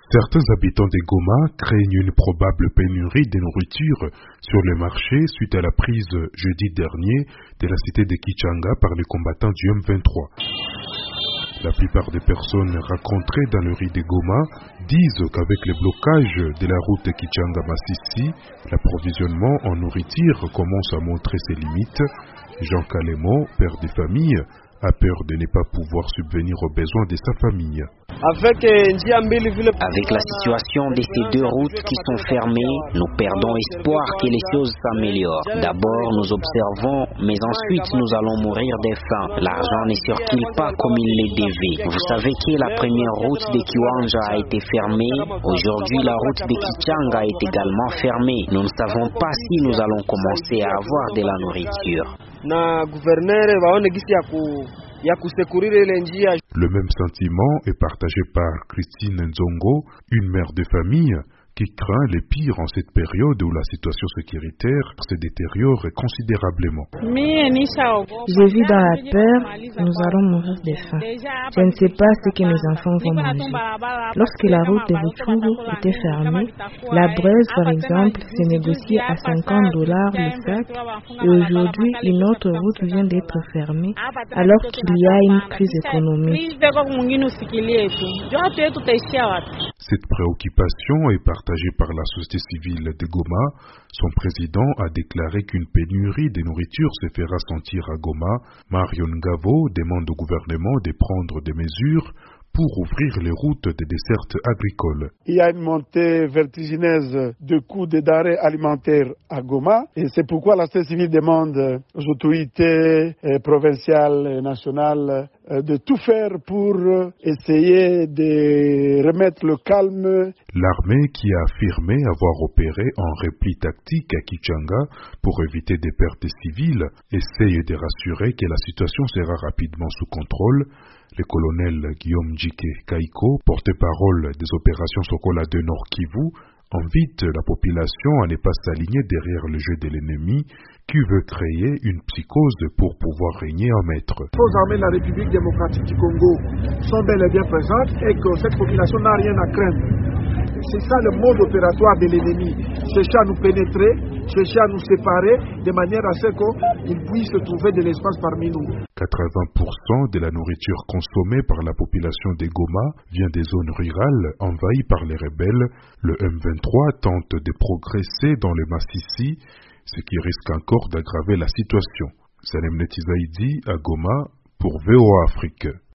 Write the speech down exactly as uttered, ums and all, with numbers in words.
Certains habitants des Goma craignent une probable pénurie de nourriture sur le marché suite à la prise jeudi dernier de la cité de Kichanga par les combattants du M vingt-trois. La plupart des personnes rencontrées dans le riz de Goma disent qu'avec le blocage de la route Kichanga-Massissi, l'approvisionnement en nourriture commence à montrer ses limites. Jean Kalemo, père de famille, a peur de ne pas pouvoir subvenir aux besoins de sa famille. Avec la situation de ces deux routes qui sont fermées, nous perdons espoir que les choses s'améliorent. D'abord, nous observons, mais ensuite nous allons mourir de faim. L'argent ne circule pas comme il le devait. Vous savez que la première route de Kiwanja a été fermée. Aujourd'hui, la route de Kichanga est également fermée. Nous ne savons pas si nous allons commencer à avoir de la nourriture. Le même sentiment est partagé par Christine Nzongo, une mère de famille qui craint les pires en cette période où la situation sécuritaire se détériore considérablement. J'ai vu dans la peur, nous allons mourir de faim. Je ne sais pas ce que mes enfants vont manger. Lorsque la route de Rutshuru était fermée, la braise par exemple se négociait à cinquante dollars le sac et aujourd'hui une autre route vient d'être fermée alors qu'il y a une crise économique. Cette préoccupation est partagée par la société civile de Goma. Son président a déclaré qu'une pénurie de nourriture se fera sentir à Goma. Marion Ngavo demande au gouvernement de prendre des mesures pour ouvrir les routes des dessertes agricoles. Il y a une montée vertigineuse de coûts des denrées alimentaires à Goma et c'est pourquoi la société civile demande aux autorités provinciales et nationales de tout faire pour essayer de remettre le calme. L'armée, qui a affirmé avoir opéré en repli tactique à Kichanga pour éviter des pertes civiles, essaye de rassurer que la situation sera rapidement sous contrôle. Le colonel Guillaume Djike Kaiko, porte-parole des opérations Sokola de Nord Kivu, invite la population à ne pas s'aligner derrière le jeu de l'ennemi qui veut créer une psychose pour pouvoir régner en maître. Les forces armées de la République démocratique du Congo sont bel et bien présentes et que cette population n'a rien à craindre. C'est ça le mode opératoire de l'ennemi, chercher à nous pénétrer, chercher à nous séparer de manière à ce qu'il puisse trouver de l'espace parmi nous. quatre-vingts pour cent de la nourriture consommée par la population des Goma vient des zones rurales envahies par les rebelles. Le M vingt-trois tente de progresser dans le Massissi, ce qui risque encore d'aggraver la situation. Salem Netizaidi à Goma pour V O A Afrique.